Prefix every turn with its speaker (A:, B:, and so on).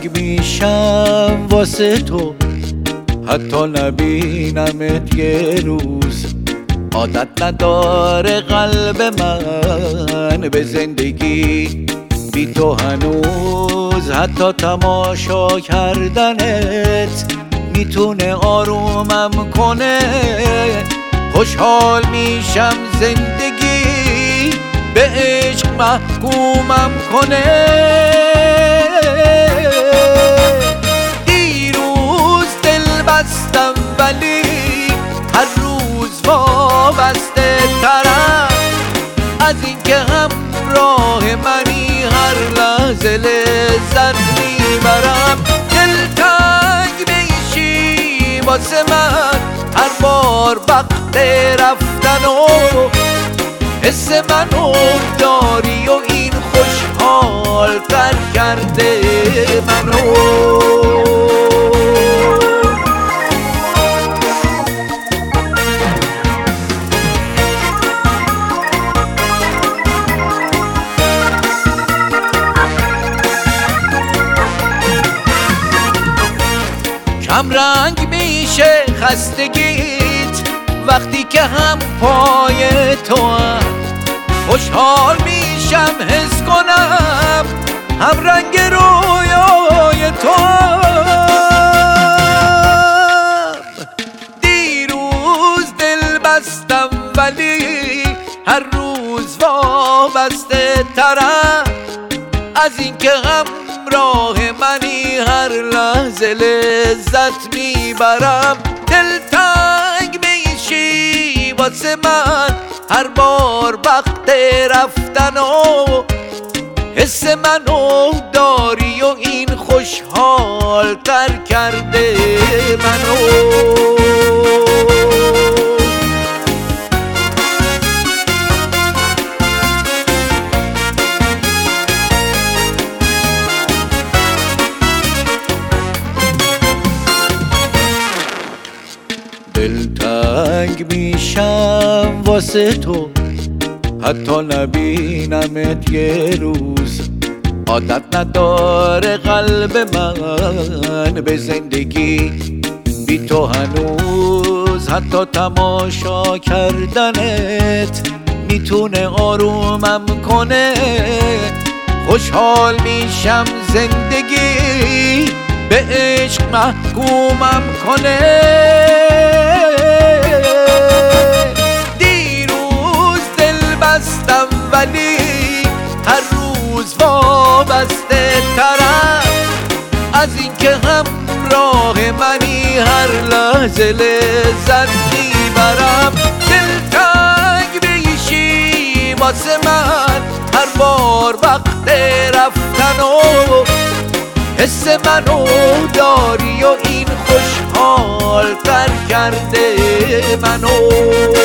A: دلتنگ میشم واسه تو، حتی نبینمت یه روز. عادت نداره قلب من به زندگی بی تو هنوز، حتی تماشا کردنت میتونه آرومم کنه. خوشحال میشم زندگی به عشق محکومم کنه. دیروز دل بستم ولی هر روز وابسته ترم از اینکه همراه منی، هر لحظه لذت میبرم. دلتنگ میشی واسه من هر بار وقت رفتن و حس منو داری و این خوشحال تر کرده منو. کم رنگ میشه خستگیت وقتی که هم پای تو هم. خوشحال میشم حس کنم هم رنگ رویای تو هم. دیروز دل بستم ولی هر روز وابسته ترم از اینکه همراه منی، هر لحظه لذت میبرم. دلتنگ میشی واسه من هر بار وقت رفتن و حس منو داری و این خوشحال تر کرده منو. دلتنگ میشم واسه تو، حتی نبینمت یه روز. عادت نداره قلب من به زندگی بی تو هنوز، حتی تماشا کردنت میتونه آرومم کنه. خوشحال میشم زندگی به عشق محکومم کنه. دیروز دل بستم ولی هر روز وابسته ترم از اینکه همراه منی، هر لحظه لذت میبرم. دلتنگ میشی واسه من هر بار وقت رفتن و حس منو داری و این خوشحال تر کرده منو.